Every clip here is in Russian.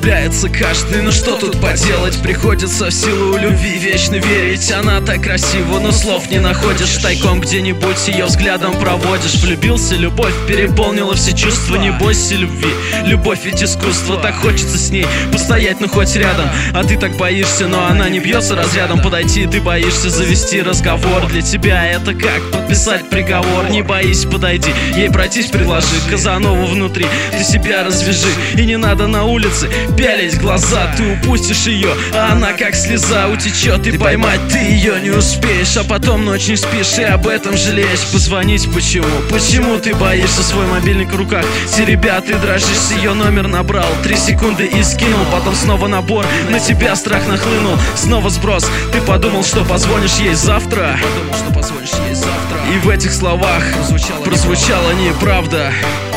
влюбляется каждый, но что тут поделать? Приходится в силу любви вечно верить. Она так красива, но слов не находишь. Тайком где-нибудь ее взглядом проводишь. Влюбился, любовь переполнила все чувства. Не бойся любви, любовь ведь искусство. Так хочется с ней постоять, ну хоть рядом. А ты так боишься, но она не бьется разрядом. Подойти ты боишься, завести разговор. Для тебя это как подписать приговор. Не боись, подойди, ей пройтись предложи. Казанову внутри, ты себя развяжи. И не надо на улице пялить глаза. Ты упустишь ее, а она как слеза утечет. И поймать ты ее не успеешь. А потом ночь не спишь и об этом жалеешь. Позвонить почему? Почему ты боишься? Свой мобильник в руках теребя, ты дрожишь. Ее номер набрал, 3 секунды и скинул. Потом снова набор, на тебя страх нахлынул. Снова сброс, ты подумал, что позвонишь ей завтра. И в этих словах прозвучала неправда.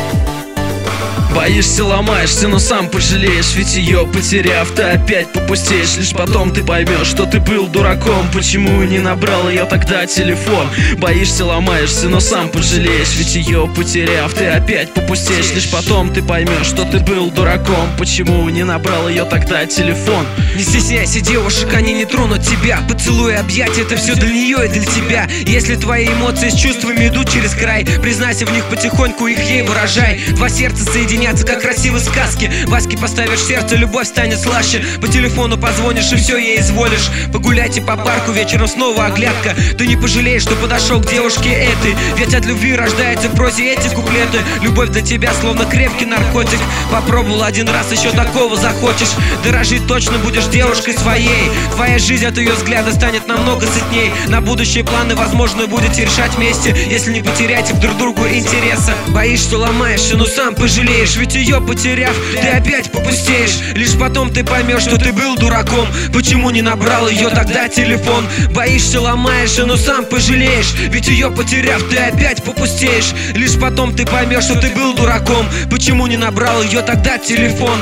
Боишься, ломаешься, но сам пожалеешь. Ведь ее потеряв, ты опять попустеешь. Лишь потом ты поймешь, что ты был дураком. Почему не набрал ее тогда телефон? Боишься, ломаешься, но сам пожалеешь. Ведь ее потеряв, ты опять попустеешь. Лишь потом ты поймешь, что ты был дураком. Почему не набрал ее тогда телефон? Не стесняйся, девушек, они не тронут тебя. Поцелуй, объятия, это все для нее и для тебя. Если твои эмоции с чувствами идут через край, признайся в них потихоньку, их ей выражай. Два сердца соединяются, как красивые сказки. Ваське поставишь сердце, любовь станет слаще. По телефону позвонишь и все ей изволишь. Погуляйте по парку, вечером снова оглядка. Ты не пожалеешь, что подошел к девушке этой. Ведь от любви рождается в прозе эти куплеты. Любовь для тебя словно крепкий наркотик. Попробовал один раз, еще такого захочешь. Дорожить точно будешь девушкой своей. Твоя жизнь от ее взгляда станет намного сытней. На будущие планы, возможно, будете решать вместе, если не потеряете друг другу интереса. Боишься, ломаешься, но сам пожалеешь. Ведь ее потеряв, ты опять попустеешь. Лишь потом ты поймешь, что ты был дураком. Почему не набрал ее тогда телефон? Боишься, ломаешься, но сам пожалеешь. Ведь ее потеряв, ты опять попустеешь. Лишь потом ты поймешь, что ты был дураком. Почему не набрал ее тогда телефон?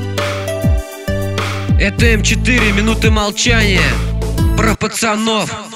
Это М4, минуты молчания про пацанов.